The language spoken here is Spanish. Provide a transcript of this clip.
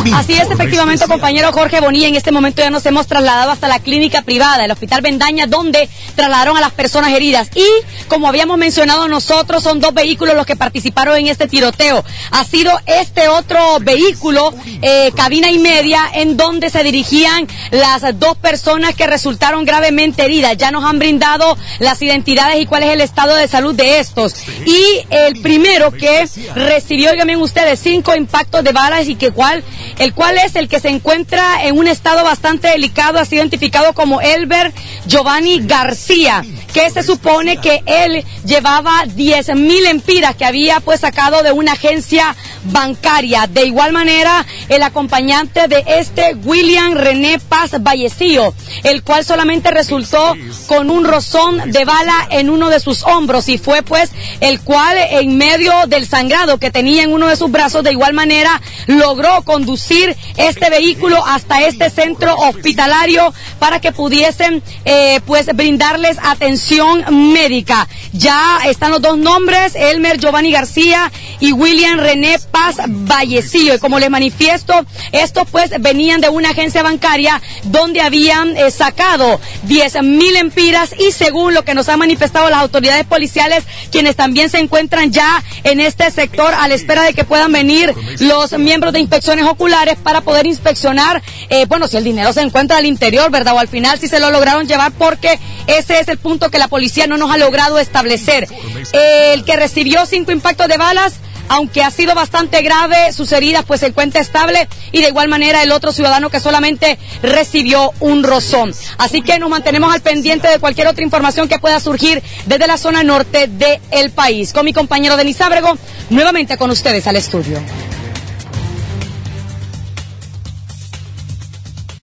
Así es, efectivamente, compañero Jorge Bonilla. En este momento ya nos hemos trasladado hasta la clínica privada, el Hospital Bendaña, donde trasladaron a las personas heridas. Y, como habíamos mencionado nosotros, son 2 vehículos los que participaron en este tiroteo. Ha sido este otro vehículo, cabina y media, en donde se dirigían las 2 personas que resultaron gravemente heridas. Ya nos han brindado las identidades y cuál es el estado de salud de estos. Y el primero que recibió, oigan ustedes, 5 impactos de balas y el cual es el que se encuentra en un estado bastante delicado, ha sido identificado como Elber Giovanni García, que se supone que él llevaba 10,000 lempiras que había pues sacado de una agencia bancaria. De igual manera, el acompañante de William René Paz Vallecillo, el cual solamente resultó con un rozón de bala en uno de sus hombros, y fue pues el cual, en medio del sangrado que tenía en uno de sus brazos, de igual manera logró conducir este vehículo hasta este centro hospitalario para que pudiesen pues brindarles atención médica. Ya están los 2 nombres, Elmer Giovanni García y William René Paz Vallecillo, y como les manifiesto, estos pues venían de una agencia bancaria donde habían sacado 10,000 lempiras, y según lo que nos han manifestado las autoridades policiales, quienes también se encuentran ya en este sector a la espera de que puedan venir los miembros de inspecciones oculares para poder inspeccionar, si el dinero se encuentra al interior, ¿verdad? O al final si se lo lograron llevar, porque ese es el punto que la policía no nos ha logrado establecer. El que recibió 5 impactos de balas, aunque ha sido bastante grave, sus heridas pues se encuentra estable, y de igual manera el otro ciudadano que solamente recibió un rozón. Así que nos mantenemos al pendiente de cualquier otra información que pueda surgir desde la zona norte del país. Con mi compañero Denis Ábrego, nuevamente con ustedes al estudio.